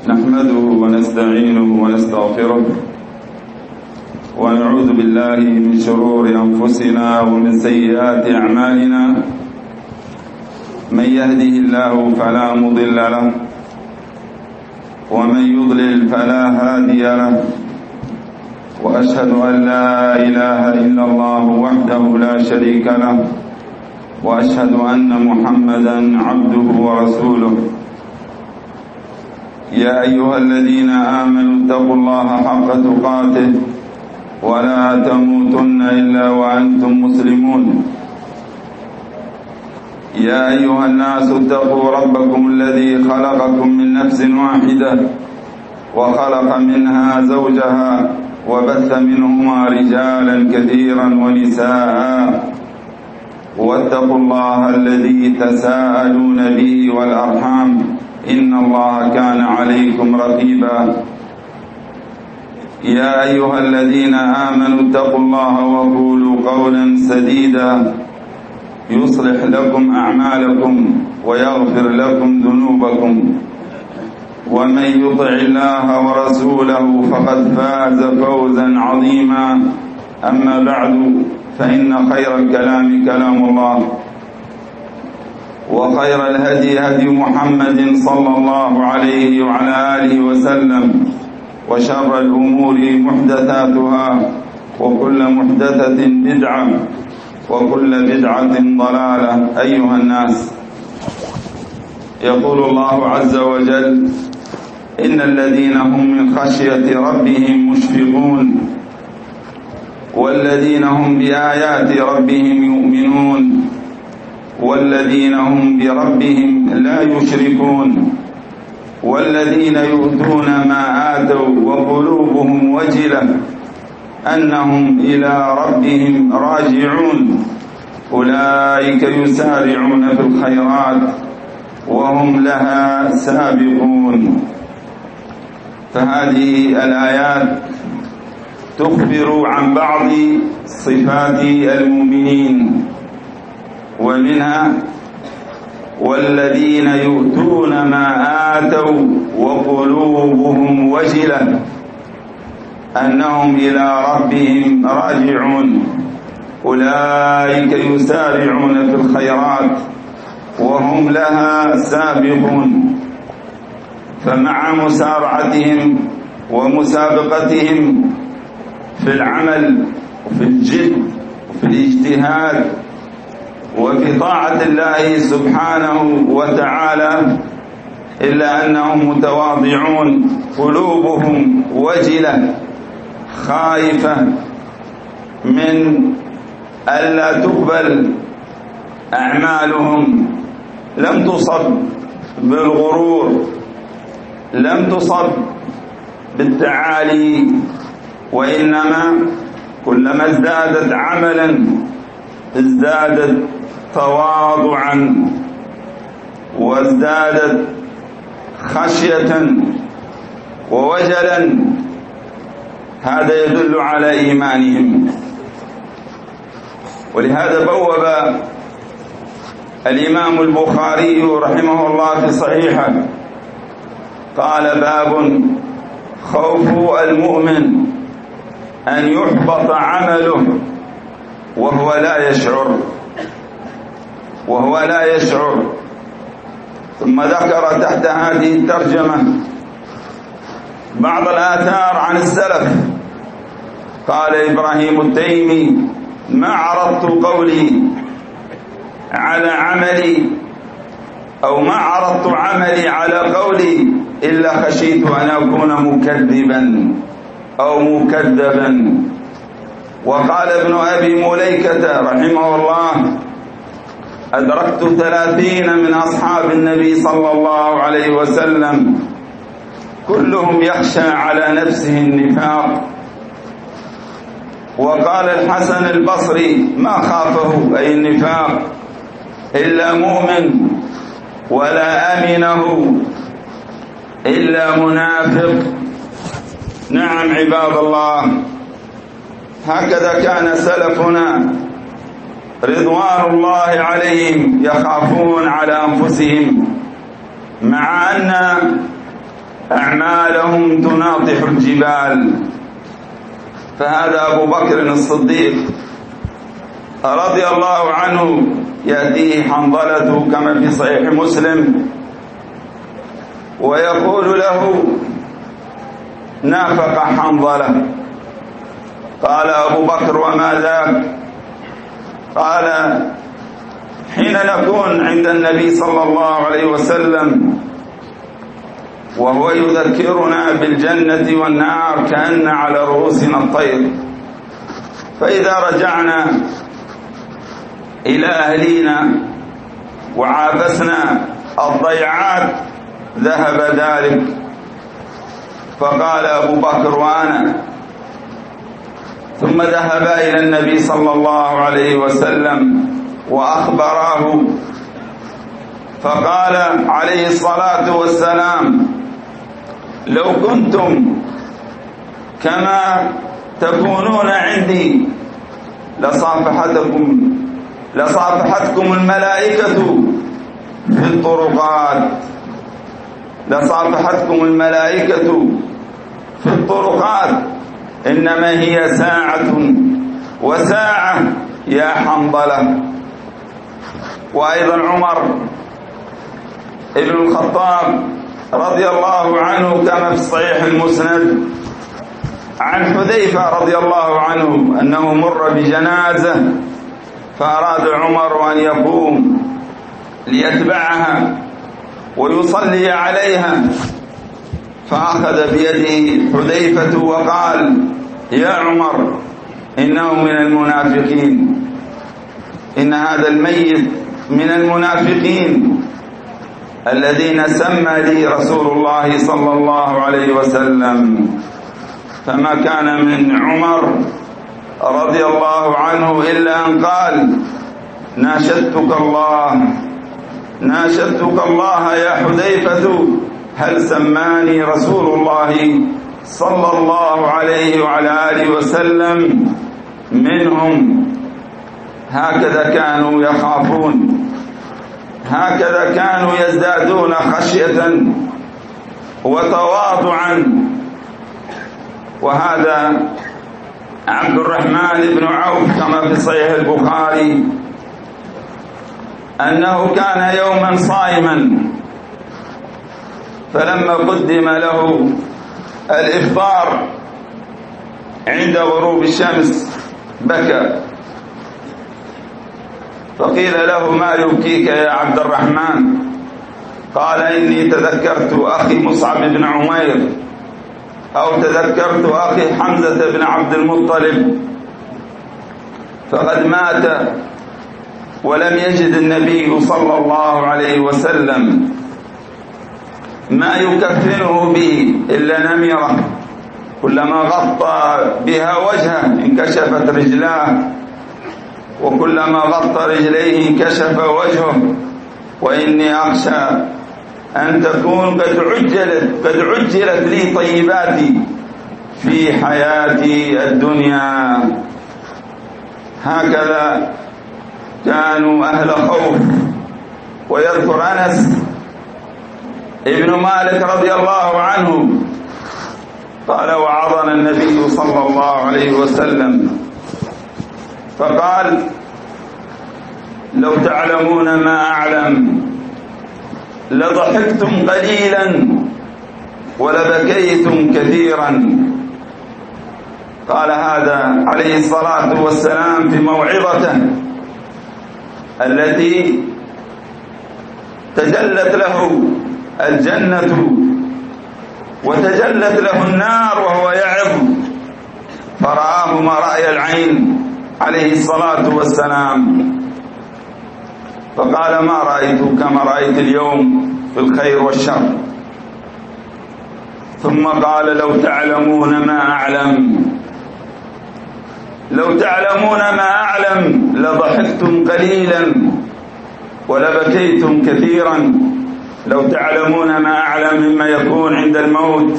نحمده ونستعينه ونستغفره ونعوذ بالله من شرور أنفسنا ومن سيئات أعمالنا. من يهده الله فلا مضل له ومن يضلل فلا هادي له، وأشهد أن لا إله إلا الله وحده لا شريك له، وأشهد أن محمدا عبده ورسوله. يا أيها الذين آمنوا اتقوا الله حق تقاته ولا تموتن إلا وأنتم مسلمون. يا أيها الناس اتقوا ربكم الذي خلقكم من نفس واحدة وخلق منها زوجها وبث منهما رجالا كثيرا ونساء، واتقوا الله الذي تساءلون به والأرحام إن الله كان عليكم رقيبا. يا أيها الذين آمنوا اتقوا الله وقولوا قولا سديدا يصلح لكم أعمالكم ويغفر لكم ذنوبكم، ومن يطع الله ورسوله فقد فاز فوزا عظيما. أما بعد، فإن خير الكلام كلام الله، وخير الهدي هدي محمد صلى الله عليه وعلى آله وسلم، وشر الأمور محدثاتها، وكل محدثة بدعة، وكل بدعة ضلالة. أيها الناس، يقول الله عز وجل: إن الذين هم من خشية ربهم مشفقون والذين هم بآيات ربهم يؤمنون والذين هم بربهم لا يشركون والذين يؤتون ما آتوا وقلوبهم وجلة أنهم إلى ربهم راجعون أولئك يسارعون في الخيرات وهم لها سابقون. فهذه الآيات تخبر عن بعض صفات المؤمنين، ومنها: والذين يؤتون ما آتوا وقلوبهم وجلة أنهم إلى ربهم راجعون أولئك يسارعون في الخيرات وهم لها سابقون. فمع مسارعتهم ومسابقتهم في العمل وفي الجد وفي الاجتهاد وفي طاعة الله سبحانه وتعالى، إلا أنهم متواضعون، قلوبهم وجلة خائفة من ألا تقبل أعمالهم، لم تصب بالغرور، لم تصب بالتعالي، وإنما كلما ازدادت عملا ازدادت تواضعا وازدادت خشية ووجلا. هذا يدل على إيمانهم. ولهذا بوب الإمام البخاري رحمه الله في صحيحه، قال: باب خوف المؤمن أن يحبط عمله وهو لا يشعر. ثم ذكر تحت هذه الترجمة بعض الآثار عن السلف. قال إبراهيم التيمي: ما عرضت قولي على عملي، أو ما عرضت عملي على قولي إلا خشيت أن أكون مكذبا أو مكذبا. وقال ابن أبي مليكة رحمه الله: أدركت 30 من أصحاب النبي صلى الله عليه وسلم كلهم يخشى على نفسه النفاق. وقال الحسن البصري: ما خافه أي النفاق إلا مؤمن، ولا أمنه إلا منافق. نعم عباد الله، هكذا كان سلفنا رضوان الله عليهم يخافون على أنفسهم، مع أن أعمالهم تناطح الجبال. فهذا أبو بكر الصديق رضي الله عنه يأتيه حنظلة كما في صحيح مسلم ويقول له: نافق حنظلة. قال أبو بكر: وما ذاك؟ قال: حين نكون عند النبي صلى الله عليه وسلم وهو يذكرنا بالجنة والنار كأن على رؤوسنا الطير، فإذا رجعنا إلى أهلينا وعافسنا الضيعات ذهب ذلك. فقال أبو بكر: وأنا. ثم ذهب إلى النبي صلى الله عليه وسلم وأخبراه، فقال عليه الصلاة والسلام: لو كنتم كما تكونون عندي لصافحتكم الملائكة في الطرقات، لصافحتكم الملائكة في الطرقات، إنما هي ساعة وساعة يا حنظلة. وأيضا عمر ابن الخطاب رضي الله عنه كما في الصحيح المسند عن حذيفة رضي الله عنه أنه مر بجنازة فأراد عمر أن يقوم ليتبعها ويصلي عليها، فأخذ بيده حذيفة وقال: يا عمر، إنه من المنافقين، إن هذا الميت من المنافقين الذين سمى لي رسول الله صلى الله عليه وسلم. فما كان من عمر رضي الله عنه إلا أن قال: ناشدتك الله يا حذيفة، هل سماني رسول الله صلى الله عليه وعلى آله وسلم منهم. هكذا كانوا يخافون، هكذا كانوا يزدادون خشية وتواضعا. وهذا عبد الرحمن بن عوف كما في صحيح البخاري أنه كان يوما صائما، فلما قدم له الإفطار عند غروب الشمس بكى، فقيل له: ما يبكيك يا عبد الرحمن؟ قال: إني تذكرت أخي مصعب بن عمير، أو تذكرت أخي حمزة بن عبد المطلب، فقد مات ولم يجد النبي صلى الله عليه وسلم ما يكفنه به إلا نميرة، كلما غطى بها وجهه انكشفت رجلاه، وكلما غطى رجليه انكشف وجهه. وإني أخشى أن تكون قد عجلت لي طيباتي في حياتي الدنيا. هكذا كانوا أهل خوف. ويذكر أنس ابن مالك رضي الله عنه قال: وعظنا النبي صلى الله عليه وسلم فقال: لو تعلمون ما أعلم لضحكتم قليلا ولبكيتم كثيرا. قال هذا عليه الصلاة والسلام في موعظته التي تجلت له الجنة وتجلت له النار وهو يعظ، فرآه ما رأي العين عليه الصلاة والسلام، فقال: ما رأيت كما رأيت اليوم في الخير والشر. ثم قال: لو تعلمون ما أعلم لضحكتم قليلا ولبكيتم كثيرا. لو تعلمون ما أعلم مما يكون عند الموت،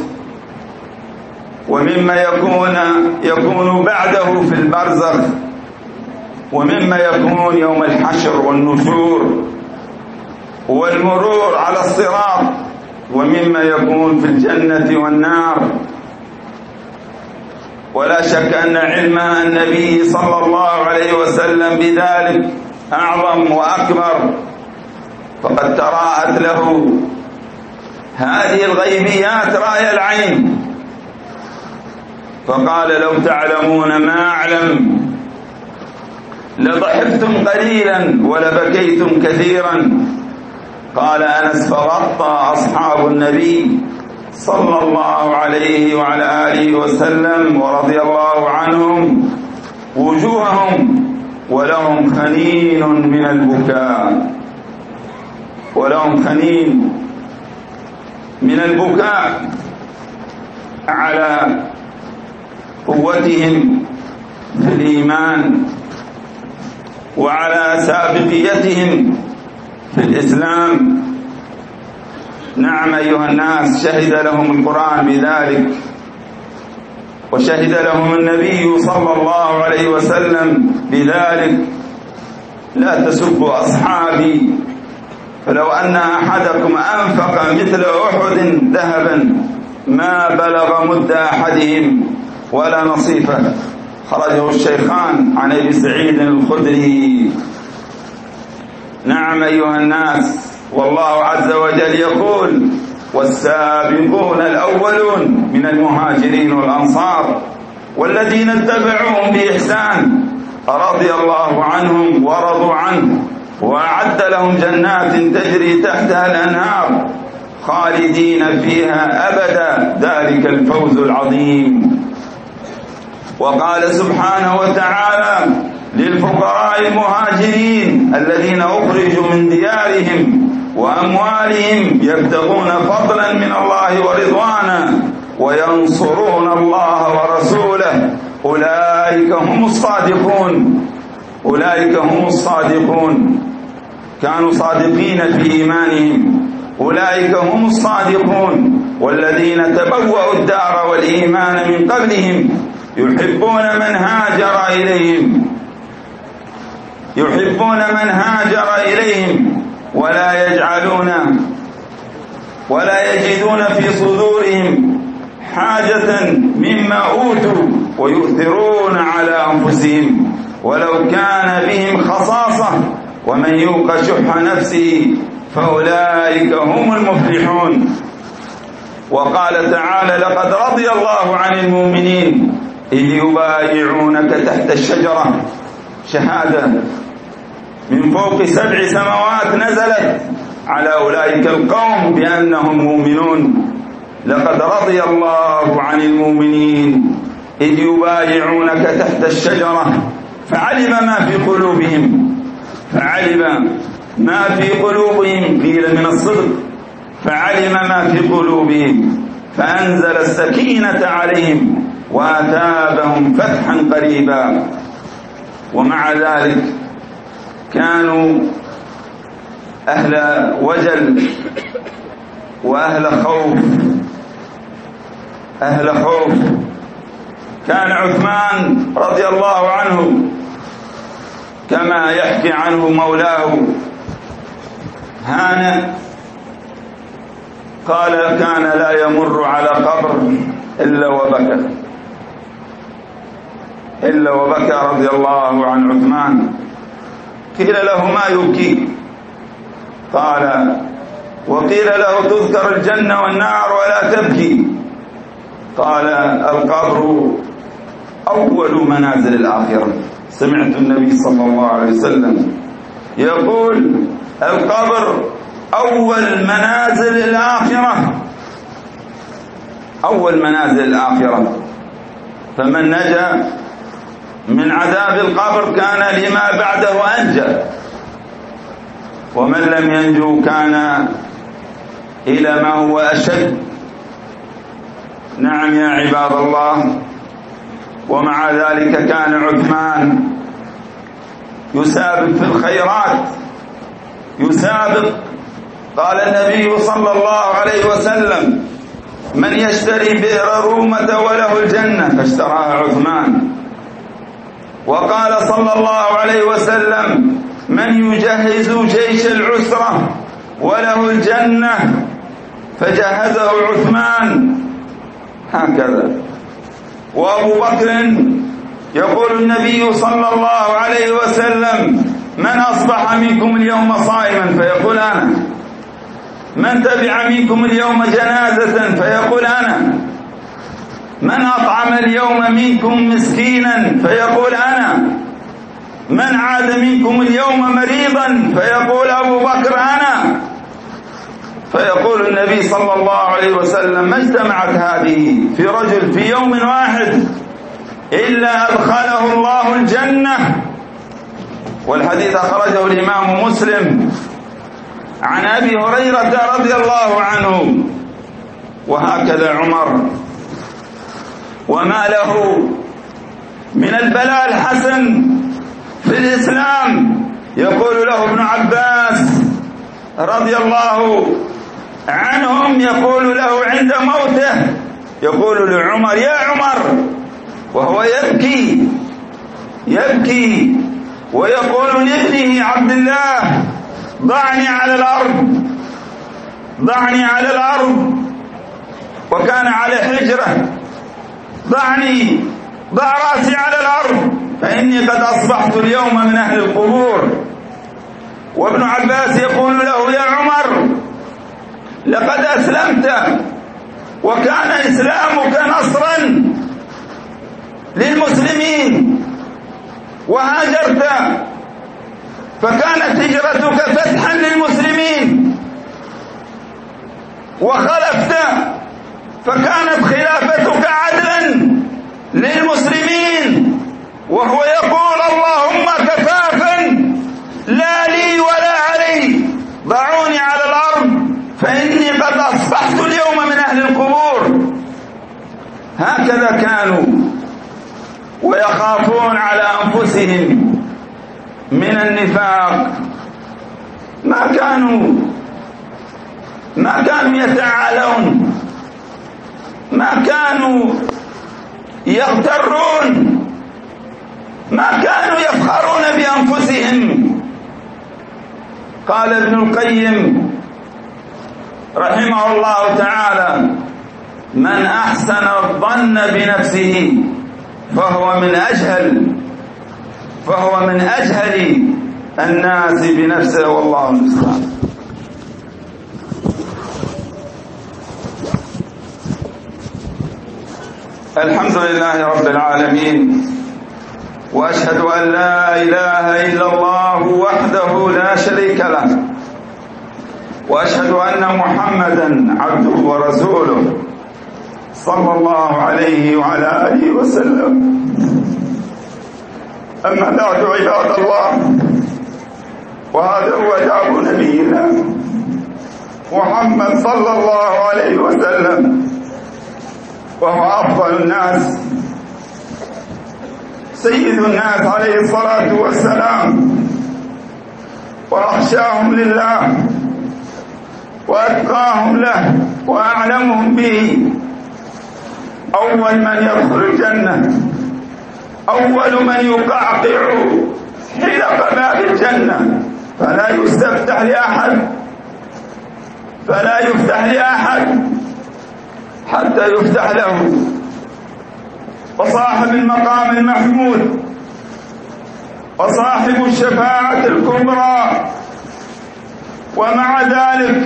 ومما يكون بعده في البرزخ، ومما يكون يوم الحشر والنشور والمرور على الصراط ومما يكون في الجنة والنار. ولا شك أن علم النبي صلى الله عليه وسلم بذلك أعظم وأكبر، فقد تراءت له هذه الغيبيات رأي العين، فقال: لو تعلمون ما أعلم لضحكتم قليلا ولبكيتم كثيرا. قال أنس: فغطى أصحاب النبي صلى الله عليه وعلى آله وسلم ورضي الله عنهم وجوههم ولهم خنين من البكاء، ولهم خنين من البكاء على قوتهم في الإيمان وعلى سابقيتهم في الإسلام. نعم أيها الناس، شهد لهم القرآن بذلك، وشهد لهم النبي صلى الله عليه وسلم بذلك: لا تسبوا أصحابي، فلو أن أحدكم أنفق مثل أحد ذهبا ما بلغ مد أحدهم ولا نصيفه. خرجه الشيخان عن أبي سعيد الخدري. نعم أيها الناس، والله عز وجل يقول: والسابقون الأولون من المهاجرين والأنصار والذين اتبعوهم بإحسان رضي الله عنهم ورضوا عنه وأعد لهم جنات تجري تحتها الأنهار خالدين فيها أبدا ذلك الفوز العظيم. وقال سبحانه وتعالى للفقراء المهاجرين الذين أخرجوا من ديارهم وأموالهم يبتغون فضلا من الله ورضوانا وينصرون الله ورسوله أولئك هم الصادقون. أولئك هم الصادقون، كانوا صادقين في إيمانهم. أولئك هم الصادقون والذين تبوأوا الدار والإيمان من قبلهم يحبون من هاجر إليهم ولا يجدون في صدورهم حاجة مما أوتوا ويؤثرون على أنفسهم ولو كان بهم خصاصة ومن يوق شح نفسه فأولئك هم المفلحون. وقال تعالى: لقد رضي الله عن المؤمنين إذ يبايعونك تحت الشجرة. شهادة من فوق 7 سماوات نزلت على أولئك القوم بأنهم مؤمنون. لقد رضي الله عن المؤمنين إذ يبايعونك تحت الشجرة فعلم ما في قلوبهم قيل من الصدق، فعلم ما في قلوبهم فأنزل السكينة عليهم وأثابهم فتحا قريبا. ومع ذلك كانوا أهل وجل وأهل خوف. كان عثمان رضي الله عنه كما يحكي عنه مولاه هانئ قال: كان لا يمر على قبر إلا وبكى رضي الله عن عثمان. قيل له: ما يبكي؟ قال: وقيل له: تذكر الجنة والنار ولا تبكي. قال: القبر أول منازل الآخرة. سمعت النبي صلى الله عليه وسلم يقول: القبر أول منازل الآخرة. فمن نجا من عذاب القبر كان لما بعده أنجى، ومن لم ينجو كان إلى ما هو أشد. نعم يا عباد الله، ومع ذلك كان عثمان يسابق في الخيرات، قال النبي صلى الله عليه وسلم: من يشتري بئر رومة وله الجنة، فاشتراها عثمان. وقال صلى الله عليه وسلم: من يجهز جيش العسرة وله الجنة، فجهزه عثمان هكذا. وأبو بكر يقول النبي صلى الله عليه وسلم: من أصبح منكم اليوم صائما؟ فيقول أنا. من تبع منكم اليوم جنازة؟ فيقول أنا. من أطعم اليوم منكم مسكينا؟ فيقول أنا. من عاد منكم اليوم مريضا؟ فيقول أبو بكر أنا. فيقول النبي صلى الله عليه وسلم: ما اجتمعت هذه في رجل في يوم واحد إلا أدخله الله الجنة. والحديث أخرجه الإمام مسلم عن أبي هريرة رضي الله عنه. وهكذا عمر، وما له من البلاء الحسن في الإسلام. يقول له ابن عباس رضي الله عنهم، يقول له عند موته، يقول لعمر: يا عمر، وهو يبكي ويقول لابنه عبد الله: ضعني على الأرض، وكان على حجرة، ضع رأسي على الأرض فإني قد أصبحت اليوم من أهل القبور. وابن عباس يقول له: يا عمر، لقد أسلمت وكان إسلامك نصرا للمسلمين، وهاجرت فكانت هجرتك فتحا للمسلمين، وخلفت فكانت خلافتك عدلا للمسلمين. وهو يقول: اللهم كفافا لا لي ولا علي، ضعوني على الأرض فإني قد أصبحت اليوم من أهل القبور. هكذا كانوا، ويخافون على أنفسهم من النفاق. ما كانوا يتعالون، ما كانوا يغترون، ما كانوا يفخرون بأنفسهم. قال ابن القيم رحمه الله تعالى: من أحسن الظن بنفسه فهو من أجهل الناس بنفسه، والله المستعان. الحمد لله رب العالمين، وأشهد أن لا إله إلا الله وحده لا شريك له، وأشهد أن محمدا عبده ورسوله صلى الله عليه وعلى آله وسلم. أما بعد، عباد الله، وهذا هو دعوة نبينا محمد صلى الله عليه وسلم، وهو أفضل الناس، سيد الناس عليه الصلاة والسلام، وأخشاهم لله وأتقاهم له وأعلمهم به. أول من يدخل الجنة، أول من يقعقع حلق باب الجنة، فلا يفتح لأحد حتى يفتح له. وصاحب المقام المحمود وصاحب الشفاعة الكبرى. ومع ذلك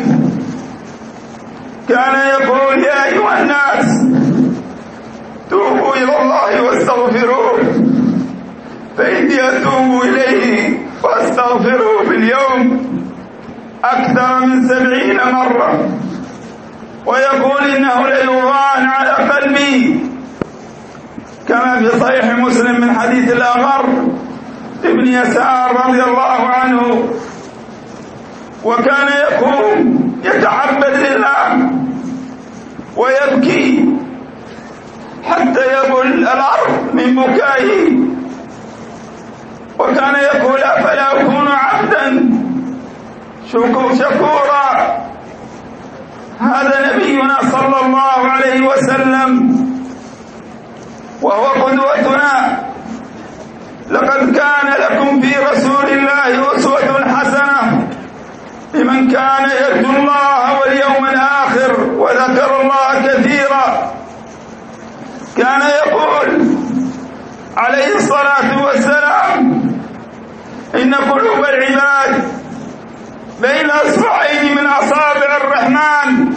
كان يقول: يا أيها الناس، توبوا إلى الله واستغفروه، فإني أتوب إليه وأستغفره في اليوم أكثر من 70 مرة. ويقول: إنه ليغان على قلبي، كما في صحيح مسلم من حديث الأغر ابن يسار رضي الله عنه. وكان يقوم يتعبد لله ويبكي حتى يبل الأرض من بكائه. وكان يقول: أفلا أكون عبدا شكورا. هذا نبينا صلى الله عليه وسلم، وهو قدوتنا. لقد كان لكم في رسول الله أسوة حسنة لمن كان يرجو الله واليوم الآخر وذكر الله كثيرا. كان يقول عليه الصلاة والسلام: إن قلوب العباد بين أصبعين من أصابع الرحمن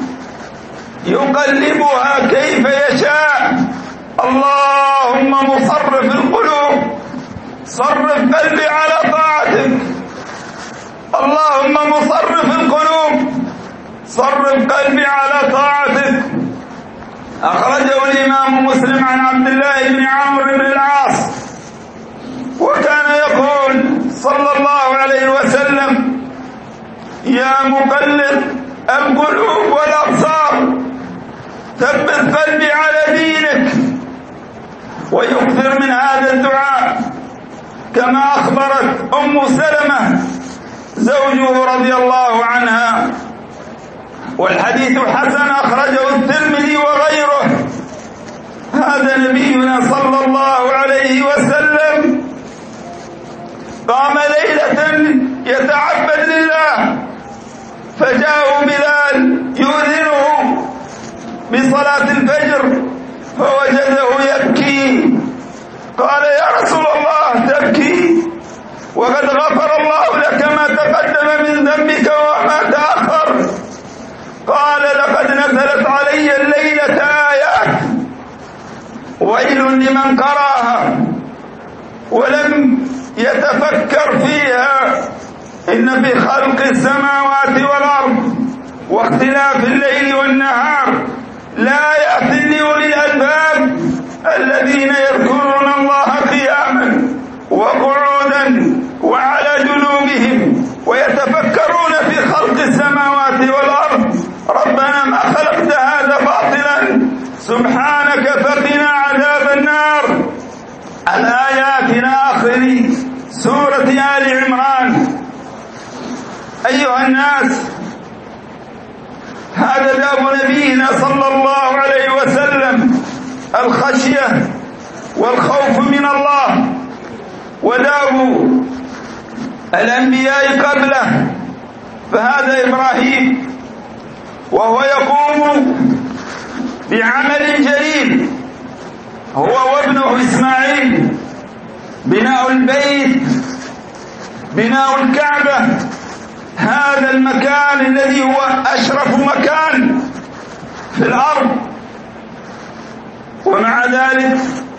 يقلبها كيف يشاء. اللهم مصرف القلوب صرف قلبي على طاعتك. اللهم مصرف القلوب صرف قلبي على طاعتك. أخرجه الإمام مسلم عن عبد الله بن عمرو بن العاص، وكان يقول صلى الله عليه وسلم: يا مقلب القلوب والأبصار ثبت قلبي على دينك. ويكثر من هذا الدعاء كما أخبرت أم سلمة زوجه رضي الله عنها. والحديث حسن، أخرجه الترمذي وغيره. هذا نبينا صلى الله عليه وسلم قام ليلة يتعبد لله، فجاءه بلال يؤذنه بصلاة الفجر فوجده يبكي. قال: يا رسول الله تبكي وقد غفر الله لك ما تقدم من ذنبك وما تأخر. قال: لقد نزلت علي الليلة آيات ويل لمن قرأها ولم يتفكر فيها. إن في خلق السماوات والأرض واختلاف الليل والنهار لآيات لأولي الألباب الذين يذكرون الله قياما وقعودا وعلى جنوبهم ويتفكرون في خلق السماوات والأرض ربنا ما خلقت هذا باطلا سبحانك فقنا عذاب النار. الآيات إلى آخر سورة آل عمران. أيها الناس، هذا داب نبينا صلى الله عليه وسلم الخشية والخوف من الله، وداب الأنبياء قبله. فهذا إبراهيم وهو يقوم بعمل جليل هو وابنه إسماعيل، بناء البيت، بناء الكعبة، هذا المكان الذي هو أشرف مكان في الأرض. ومع ذلك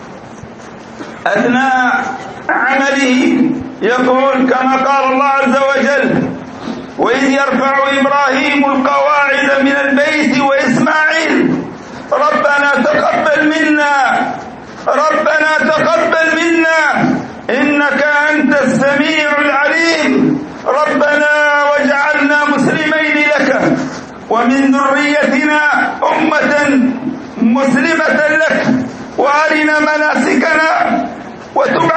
أثناء عمله يقول كما قال الله عز وجل: وإذ يرفع إبراهيم القواعد من البيت وإسماعيل ربنا تقبل منا، ربنا تقبل منا إنك أنت السميع العليم، ربنا واجعلنا مسلمين لك ومن ذريتنا أمة مسلمة لك وأرنا مناسكنا وتب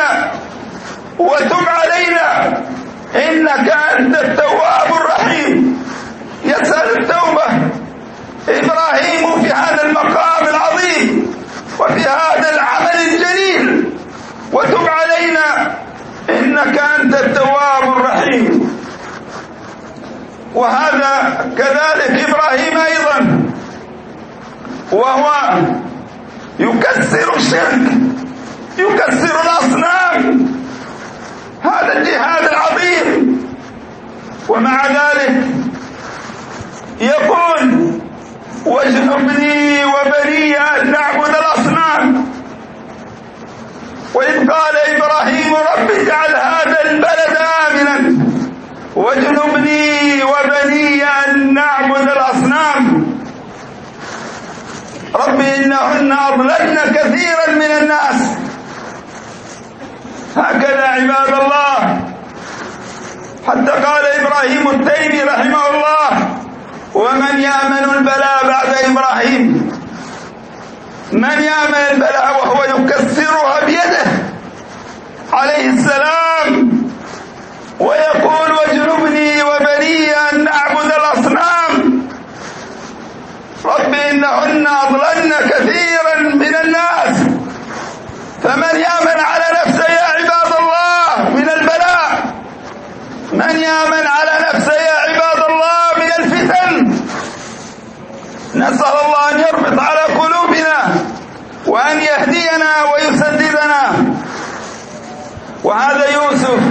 علينا إنك أنت التواب الرحيم. يسأل التوبة إبراهيم في هذا المقام العظيم وفي هذا العمل الجليل: وتب علينا إنك أنت التواب الرحيم. وهذا كذلك إبراهيم أيضا وهو يكسر الشرك، يكسر الأصنام، هذا الجهاد العظيم. ومع ذلك يقول: واجنبني وبني أن نعبد الأصنام. وإذ قال إبراهيم رب اجعل هذا البلد آمنا واجنبني وبني أن نعبد الأصنام. رب إنهن أضللن كثيرا من الناس. هكذا عباد الله، حتى قال إبراهيم التيمي رحمه الله: ومن يأمن البلاء بعد إبراهيم؟ من يأمن البلاء وهو يكسرها بيده عليه السلام ويقول: واجنبني وبني أن نعبد الأصنام. رب إنهن أضللن كثيرا من الناس. فمن يأمن على نفسه يا عباد الله من البلاء؟ من يأمن على نفسه يا عباد يهدينا ويسددنا. وهذا يوسف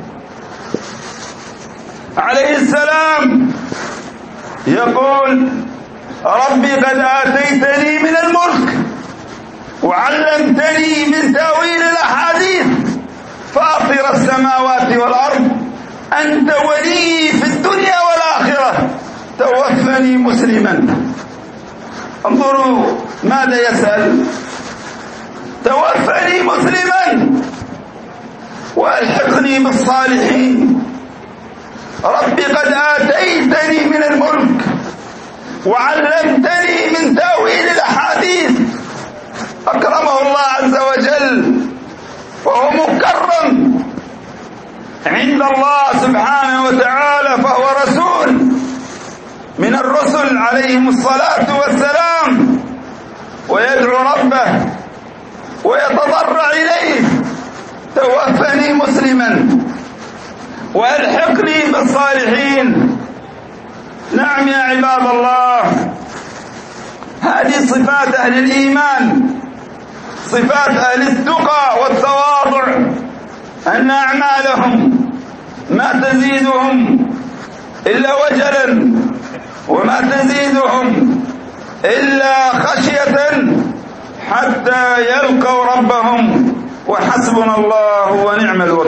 عليه السلام يقول: ربي قد آتيتني من الملك وعلمتني من تأويل الأحاديث فاطر السماوات والأرض أنت ولي في الدنيا والآخرة توفني مسلما. انظروا ماذا يسأل: توفني مسلما وألحقني بالصالحين. ربي قد آتيتني من الملك وعلمتني من تأويل الأحاديث. أكرمه الله عز وجل وهو مكرم عند الله سبحانه وتعالى، فهو رسول من الرسل عليهم الصلاة والسلام، ويدعو ربه ويتضرع إليه: توفني مسلما وألحقني بالصالحين. نعم يا عباد الله، هذه صفات أهل الإيمان، صفات أهل التقى والتواضع، أن أعمالهم ما تزيدهم إلا وجلا وما تزيدهم إلا خشية حتى يلقوا ربهم، وحسبنا الله ونعم الوكيل.